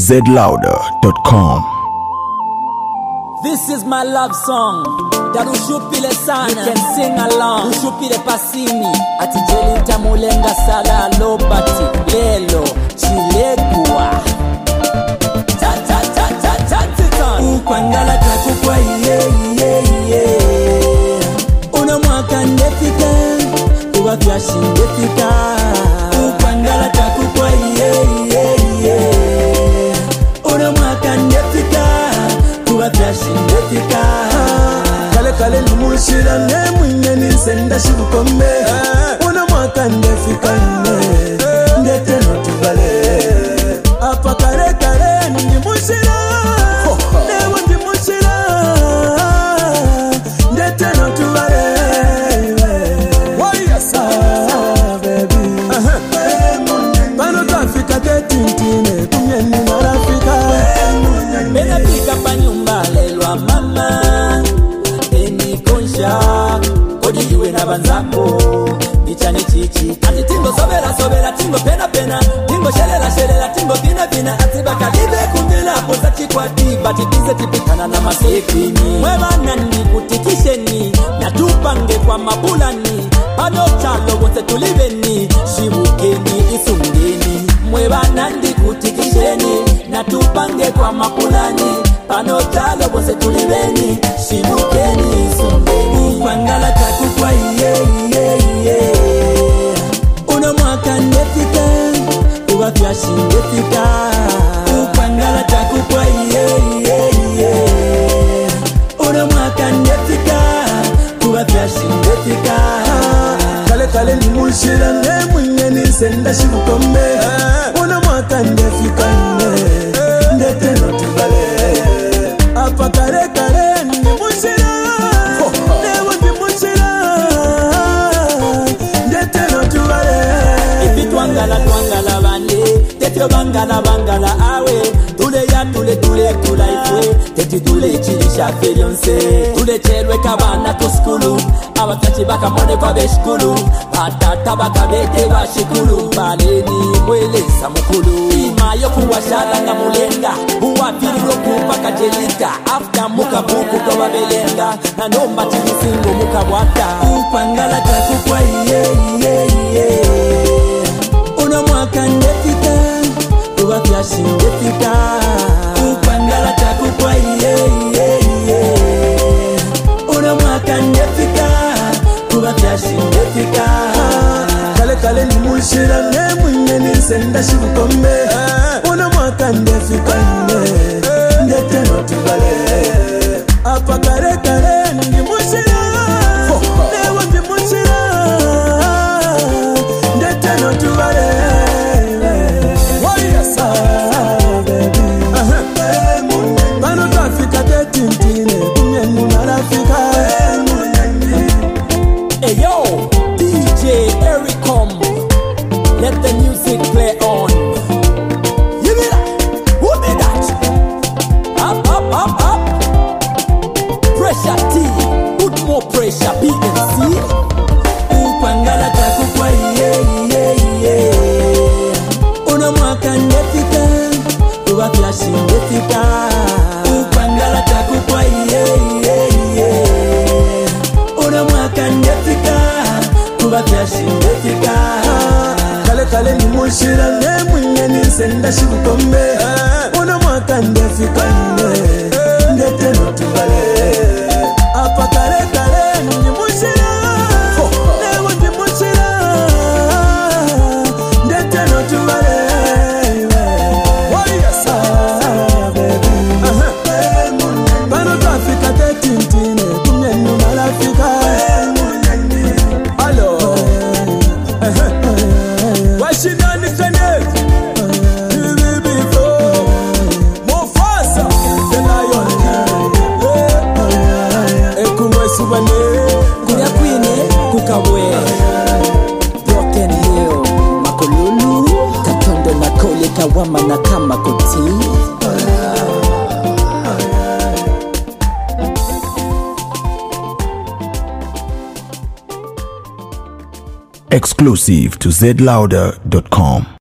zlouder.com. This is my love song. Darushupile sana, you can sing along. Rushupile pasini, atijeli tamulenga sala lobati lelo chilegua. Cha cha cha cha cha cha. Ukwangala takukwa Una mwaka ndefika, uwa vyashi ndefika. Ukwangala takukwa Una mwaka ndefika, uwa vyashi ndefika. Kale kale numushira ne mwenye nisenda shibukome. Una mwaka ndefika ndete no tubale. Apa kale kale numushira newe ndimushira ndete no tubale. Pano tafika tetintine kumyeni marafika. Bena pika pa nyumba lelwa mama. Eni konsha kodi iwe na banzako. Nichane chichi ati tingo sobera tingo pena tingo shelela tingo vina ati bakalibe kumbila poza chikwa diba tipize tipikana na masekini. Mweba nani kutikisheni na tupange kwa mabulani. Pano chalo wote tuliveni shibukeni isungeni. Mweba nandi kutikisheni na tupange kwa mapulani. Pano chalo wote tuliveni shibukeni isungeni. Upangala takukwa Una mwaka ndefika, uwa vyashi ndefika. Upangala takukwa Una mwaka ndefika, uwa vyashi ndefika. Kale kale nimushira ne mwenye nisenda shibukome. Una mwaka ndefika ndete no tubale. Apa kale kale nimushira newe ndimushira ndete no tubale. Ifi twangala bane tetyo bangala awe. Tule ifwe teti tule chilisha felionse. Tule chelwe kabana to skulu. Abatachi baka mone kwa beshkulu. Batata baka bete bashikulu. Baleni mwele samukulu. Imayo kuwashala na mulenga. Uwa pili roku paka jelika. After muka buku kwa wabelenga. Na no matini singo muka wata. Upangala takukwa Una mwaka ndefika, uwa vyashi ndefika. Upangala takukwa Una mwaka ndefika, uwa vyashi ndefika. Kale kale nimushira ne mwenye nisenda shibukome. Una mwaka ndefika ndete no tubale. Apa kale kale nimushira newe ndimushira ndete no tubale. Pano tafika tetintine kumyeni marafika. Hey yo, DJ Ericom, let the music play on. You be that? Who be that? Up. Pressure T, put more pressure, BNC. Upangala takukwa Una mwaka ndefika, uwa vyashi ndefika. Upangala takukwa Una mwaka ndefika, uwa vyashi ndefika. Kale kale nimushira ne mwenye nisenda shibukome. Una mwaka ndefika ndete no tubale. Apa kale kale nimushira newe ndimushira ndete no tubale. Pano tafika tetintine kumyeni marafika. Hello. Washindani Kenneth Mufasa the Lion. Ekumwe subane kunya kwine kukabwe. Broken Hill Makolulu Katondo na Kole Kawama na kama koti. Exclusive to zlouder.com.